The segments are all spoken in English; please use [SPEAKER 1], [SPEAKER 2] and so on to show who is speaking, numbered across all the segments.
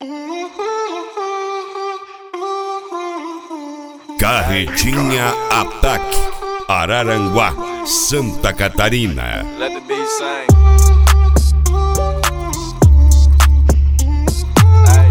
[SPEAKER 1] Carretinha Ataque, Araranguá, Santa Catarina.
[SPEAKER 2] Let the beat sing. Ay.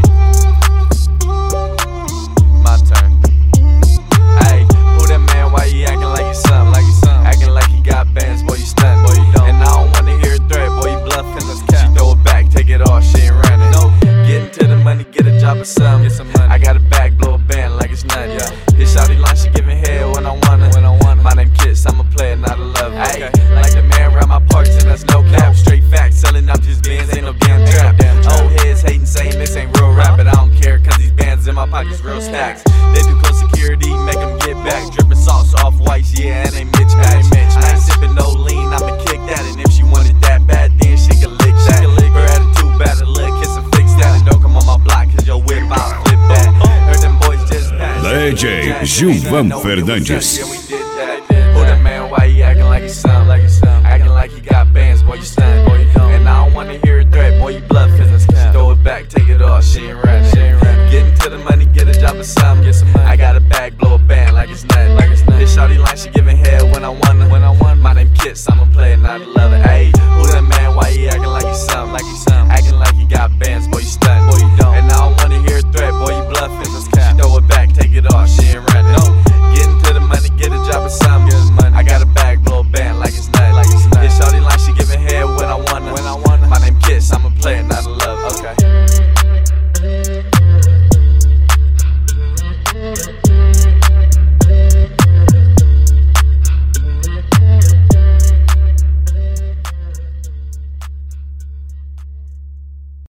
[SPEAKER 2] My turn. Ay, who that man? Why you acting like you something? Acting like he got bands, boy you stunned. Boy you don't. And I don't wanna hear a threat, boy you bluffing. Let's cap. She throw it back, take it off, she ain't running. Nope. Getting to the money, get a job or something. Get some money. I got a bag, blow a band like it's nothing. Yeah. Hit shawty line, she giving head when I wanna. My name Kiss, I'm a player, not a lover. Okay. Like the man around my parts, and that's no cap. Straight facts, selling out these bands, ain't no damn trap. Old heads hating, saying this ain't real rap, but I don't care, cause these bands in my pockets real stacks. They do close security, make them get back. Dripping sauce off whites, yeah, and they Mitch match. I ain't sipping no lean, I'ma kick that. And if she wanted that bad, then she can lick that. Her attitude bad, a little kiss and fix that. And don't come on my block, cause your whip, I'll flip that. Heard them boys just pass.
[SPEAKER 1] DJ Gilvan Fernandes.
[SPEAKER 2] Who that man? Why he acting like he something? Acting like he got bands, boy you stunned. Boy you don't. And I don't wanna hear a threat, boy you bluffing. Let's throw it back, take it off, she ain't running. Getting to the money, get a job or something. I got a bag, blow a band like it's nothing. This shawty line, she giving head when I wanna. My name Kiss, I'm a player, not a lover. Ayy, who that man? Why he acting like he something? Acting like he got bands, boy you stunned. Boy you don't. And I don't wanna hear a threat, boy you bluffing. Let's throw it back, take it off, she ain't running. Getting to the money, get a job or something. I got a bag, blow a band like it's nothing. This shawty line, she giving head when I wanna. My name Kiss, I'm a player, not a lover. Okay.